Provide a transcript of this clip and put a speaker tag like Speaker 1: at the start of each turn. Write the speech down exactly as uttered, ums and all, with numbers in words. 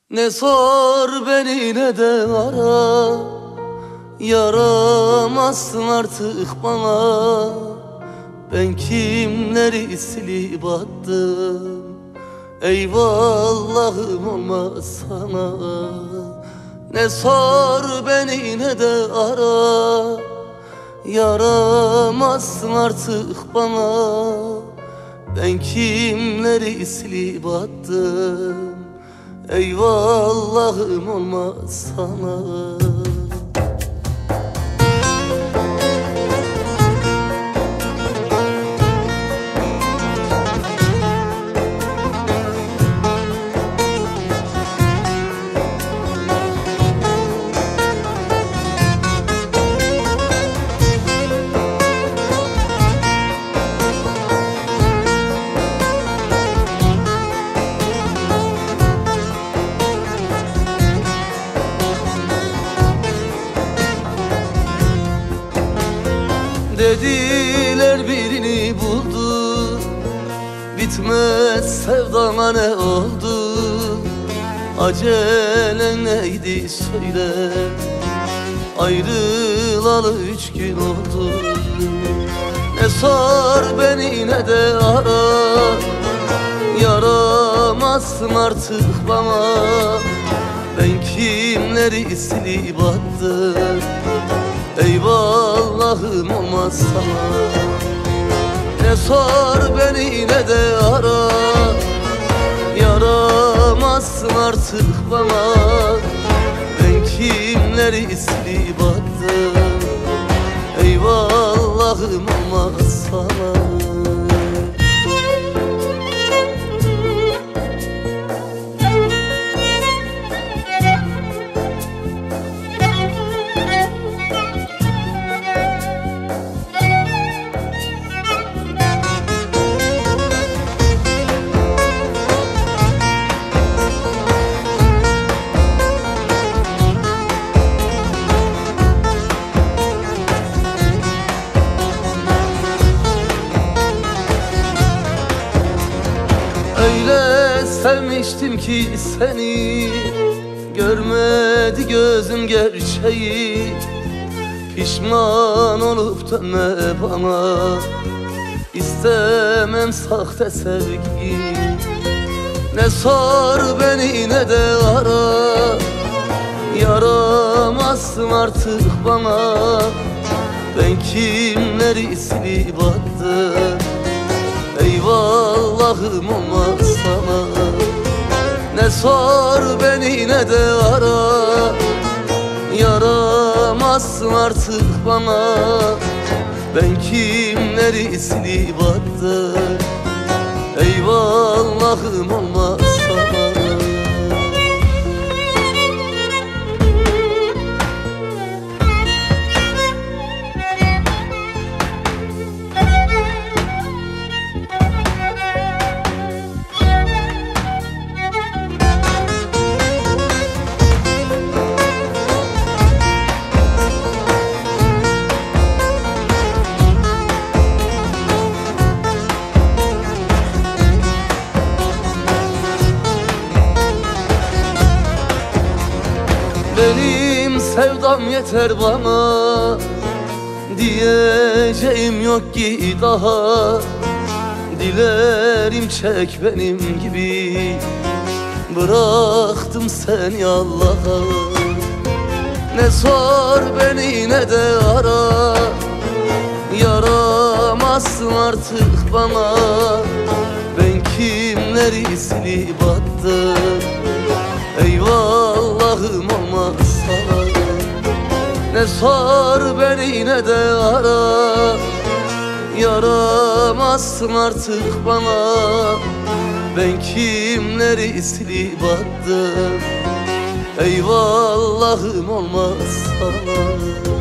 Speaker 1: Ne sor beni ne de ara, yaramazsın artık bana. Ben kimleri silip attım, eyvallahım olmaz sana. Ne sor beni ne de ara, yaramazsın artık bana. Ben kimleri silip attım, eyvallahım olmaz sana. Dediler birini buldu, bitmez sevdana ne oldu? Acelen neydi söyle, ayrılalı üç gün oldu. Ne sor beni ne de ara, yaramazsın artık bana. Ben kimleri silip attım, eyvallahım olmaz sana. Ne sor beni ne de ara, yaramazsın artık bana. Ben kimleri silip attım, eyvallahım olmaz sana. Öyle sevmiştim ki seni, görmedi gözüm gerçeği. Pişman olup dönme bana, istemem sahte sevgi. Ne sor beni ne de ara, yaramazsın artık bana. Ben kimleri silip attım, eyvallahım olmaz sana. Ne sor beni ne de ara, yaramazsın artık bana. Ben kimleri silip attım, eyvallahım olmaz sana. Benim sevdam yeter bana, diyeceğim yok ki daha. Dilerim çek benim gibi, bıraktım seni Allah'a. Ne sor beni ne de ara, yaramazsın artık bana. Ben kimleri silip attım, eyvallahım olmaz sana. Ne sor beni ne de ara, yaramazsın artık bana. Ben kimleri silip attım, eyvallahım olmaz sana.